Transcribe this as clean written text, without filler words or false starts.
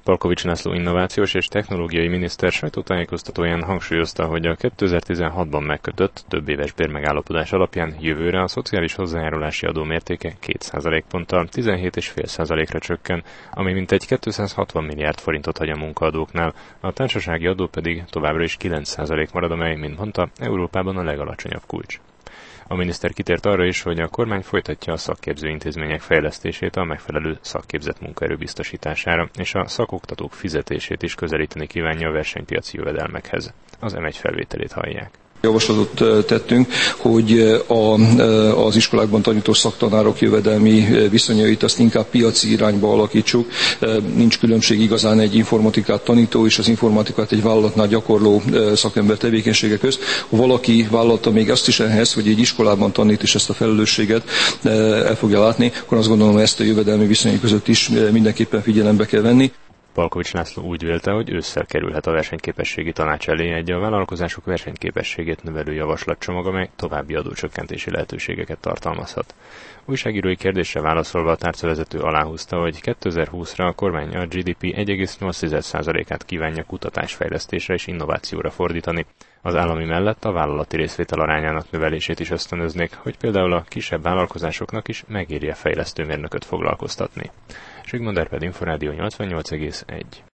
Palkovics László innovációs és technológiai miniszter sajtótájékoztatóján hangsúlyozta, hogy a 2016-ban megkötött többéves bérmegállapodás alapján jövőre a szociális hozzájárulási adó mértéke 2 ponttal 17,5%-ra csökken, ami mintegy 260 milliárd forintot hagy a munkaadóknál, a társasági adó pedig továbbra is 9% marad, amely, mint mondta, Európában a legalacsonyabb kulcs. A miniszter kitért arra is, hogy a kormány folytatja a szakképző intézmények fejlesztését a megfelelő szakképzett munkaerő biztosítására, és a szakoktatók fizetését is közelíteni kívánja a versenypiaci jövedelmekhez. Az M1 felvételét hallják. Javaslatot tettünk, hogy az iskolákban tanító szaktanárok jövedelmi viszonyait azt inkább piaci irányba alakítsuk. Nincs különbség igazán egy informatikát tanító és az informatikát egy vállalatnál gyakorló szakember tevékenysége közt. Ha valaki vállalta még azt is ehhez, hogy egy iskolában tanít és ezt a felelősséget el fogja látni, akkor azt gondolom, hogy ezt a jövedelmi viszonyok között is mindenképpen figyelembe kell venni. Palkovics László úgy vélte, hogy ősszel kerülhet a versenyképességi tanács elé egy a vállalkozások versenyképességét növelő javaslatcsomag, amely további adócsökkentési lehetőségeket tartalmazhat. Újságírói kérdésre válaszolva a tárcavezető aláhúzta, hogy 2020-ra a kormány a GDP 1,8%-át kívánja kutatásfejlesztésre és innovációra fordítani. Az állami mellett a vállalati részvétel arányának növelését is ösztönöznék, hogy például a kisebb vállalkozásoknak is megéri a fejlesztőmérnököt foglalkoztatni. Zsigmond Árpád, Inforádió 88,1.